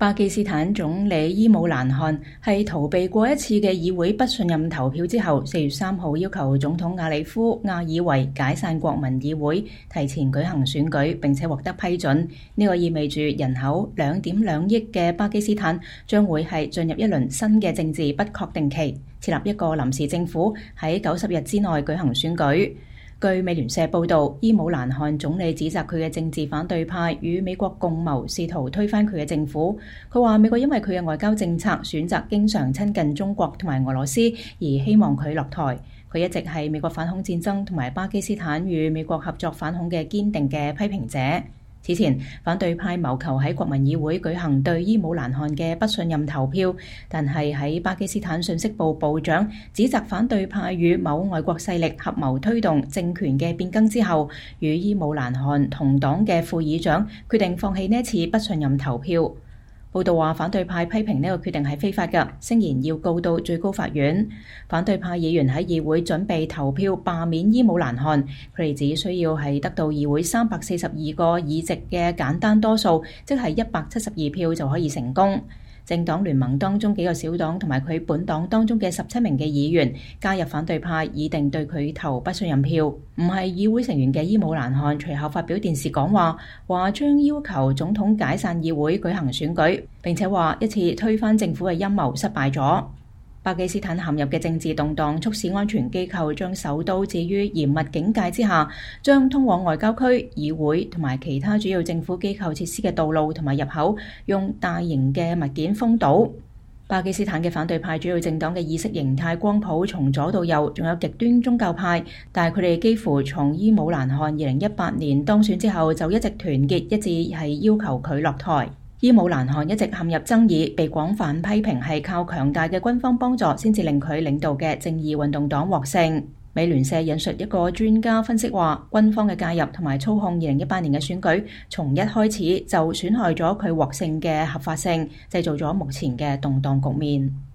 巴基斯坦總理伊姆蘭汗係逃避過一次嘅議會不信任投票之後，4月3號要求總統阿里夫·阿爾維解散國民議會，提前舉行選舉，並且獲得批准。呢個意味住人口2.2億嘅巴基斯坦將會係進入一輪新嘅政治不確定期，設立一個臨時政府，喺90日之內舉行選舉。據美聯社報導，伊姆蘭汗總理指責佢嘅政治反對派與美國共謀，試圖推翻佢嘅政府。佢話美國因為佢嘅外交政策選擇經常親近中國同埋俄羅斯，而希望佢落台。佢一直係美國反恐戰爭同埋巴基斯坦與美國合作反恐嘅堅定嘅批評者。此前，反對派謀求喺國民議會舉行對伊姆蘭汗嘅不信任投票，但係喺巴基斯坦信息部部長指責反對派與某外國勢力合謀推動政權嘅變更之後，與伊姆蘭汗同黨嘅副議長決定放棄呢一次不信任投票。報道話，反對派批評呢個決定係非法嘅，聲言要告到最高法院。反對派議員喺議會準備投票罷免伊姆蘭汗，佢哋只需要係得到議會342個議席嘅簡單多數，即係172票就可以成功。政黨聯盟當中幾個小黨同埋佢本黨當中嘅17名嘅議員加入反對派，擬定對佢投不信任票。唔係議會成員嘅伊姆蘭汗隨後發表電視講話，話將要求總統解散議會舉行選舉，並且話一次推翻政府嘅陰謀失敗咗。巴基斯坦陷入嘅政治動盪，促使安全機構將首都置於嚴密警戒之下，將通往外交區、議會同埋其他主要政府機構設施嘅道路同埋入口用大型嘅物件封堵。巴基斯坦嘅反對派主要政黨嘅意識形態光譜從左到右，仲有極端宗教派，但係佢哋幾乎從伊姆蘭汗2018年當選之後就一直團結一致，係要求佢落台。伊姆蘭汗一直陷入爭議，被廣泛批評係靠強大嘅軍方幫助先至令佢領導嘅正義運動黨獲勝。美聯社引述一個專家分析話，軍方嘅介入同埋操控2018年嘅選舉，從一開始就損害咗佢獲勝嘅合法性，製造咗目前嘅動盪局面。